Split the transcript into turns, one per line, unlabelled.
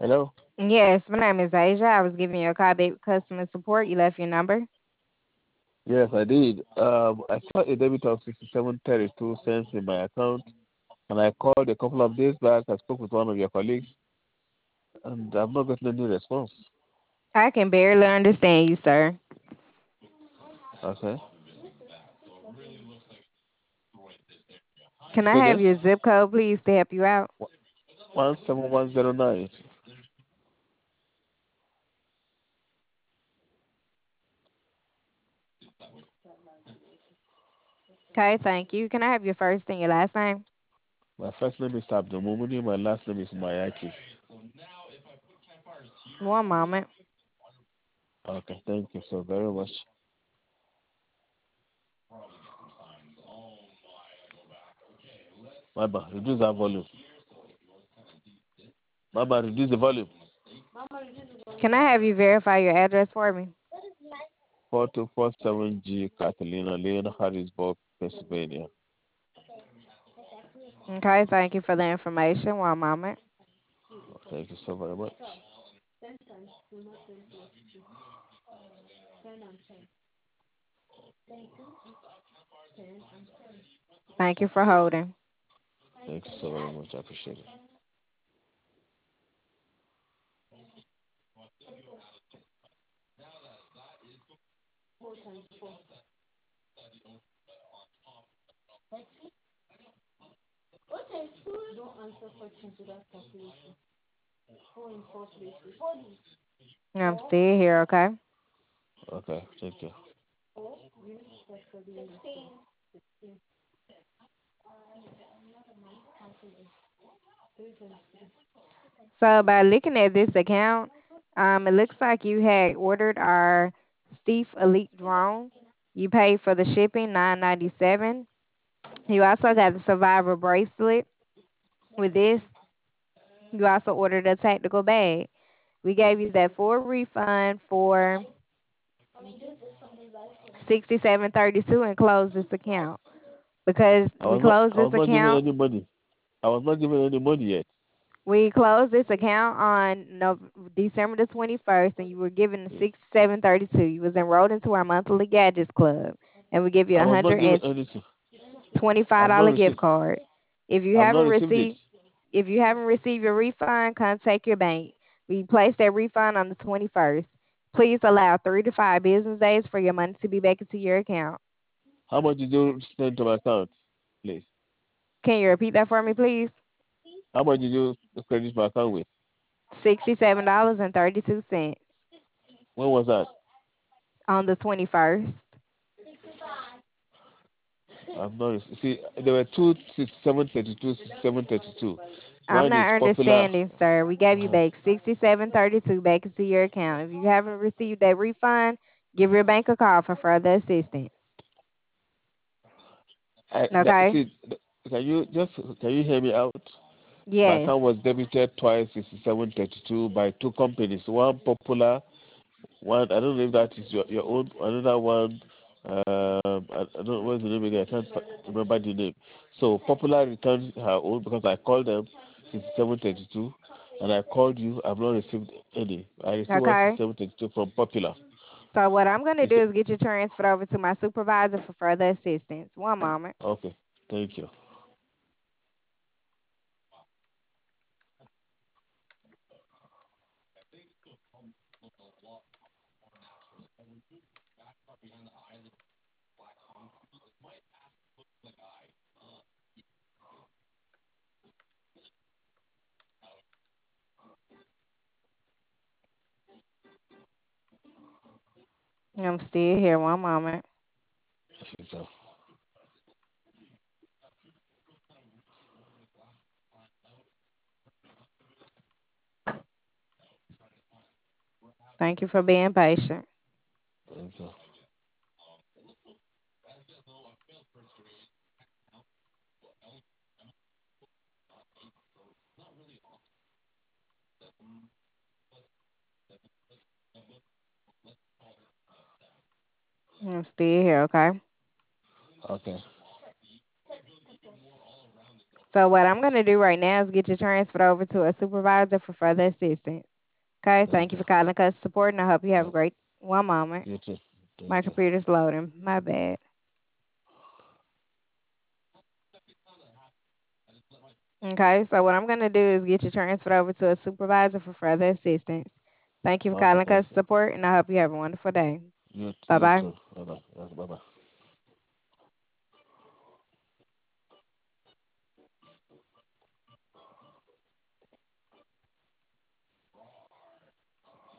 Hello?
Yes, my name is Asia. I was giving you a call back with customer support. You left your number.
Yes, I did. I saw a debit of 67.32 cents in my account, and I called a couple of days back. I spoke with one of your colleagues, and I've not gotten any response.
I can barely understand you, sir.
Okay.
Can I
Say
have
again?
your zip code, please, to help you out?
17109.
Okay, thank you. Can I have your first and your last name?
My first name is Abdul Mumuni. My last name is Mayaki.
One moment.
Okay, thank you so very much. Baba, reduce that volume. Baba, reduce the volume.
Can I have you verify your address for me?
4247G Catalina Lane, Harrisburg, Pennsylvania.
Okay, thank you for the information. One moment.
Thank you so very much.
Thank you for holding.
Thank you so very much. I appreciate it.
I'm still here, okay?
Okay, thank you.
So by looking at this account, it looks like you had ordered our Steve Elite drone. You paid for the shipping, $9.97. You also got the Survivor bracelet. With this, you also ordered a tactical bag. We gave you that full refund for 67.32 and closed this account because we closed
I was
this
not given
account.
any money. I was not given any money yet.
We closed this account on December the 21st, and you were given the 67.32. You was enrolled into our monthly gadgets club, and we give you
I
a
was not
hundred
given
and
anything.
twenty-five
I've not
dollar gift
received.
card. If you
I've not
haven't
received it.
received, if you haven't received your refund, contact your bank. We place that refund on the 21st. Please allow 3 to 5 business days for your money to be back into your account.
How much did you send to my account, please?
Can you repeat that for me, please?
How much did you credit my account with?
$67.32
When was that?
on the 21st.
I've not received. See, there were two 6732, 6732.
I'm
One is
not
popular.
understanding, sir. We gave you
Uh,
back 67.32 back into your account. If you haven't received that refund, give your bank a call for further assistance. Okay?
see, can you hear me out? My account
Yes.
was debited twice, 6732 by two companies. One popular, one I don't know if that is your own. Another one, I don't know what's the name again. I can't remember the name. So popular returned her own because I called them 6732, and I called you. I've not received any. I received one
Okay.
6732 from popular.
So what I'm going to
You
do
say,
is get you transferred over to my supervisor for further assistance. One moment.
okay, thank you.
I'm still here. One moment.
So,
Thank you for being patient.
thank you.
I'm still here. Okay.
Okay.
So what I'm gonna do right now is get you transferred over to a supervisor for further assistance. Okay, thank you
Okay.
for calling customer support, and I hope you have a
Uh,
great one moment.
you too.
My
Thank you.
computer's loading. My bad. Okay, so what I'm gonna do is get you transferred over to a supervisor for further assistance. Thank you for
Okay,
calling
thank
customer
you.
support, and I hope you have a wonderful day. Bye
You
bye.
too. Bye bye. Bye bye.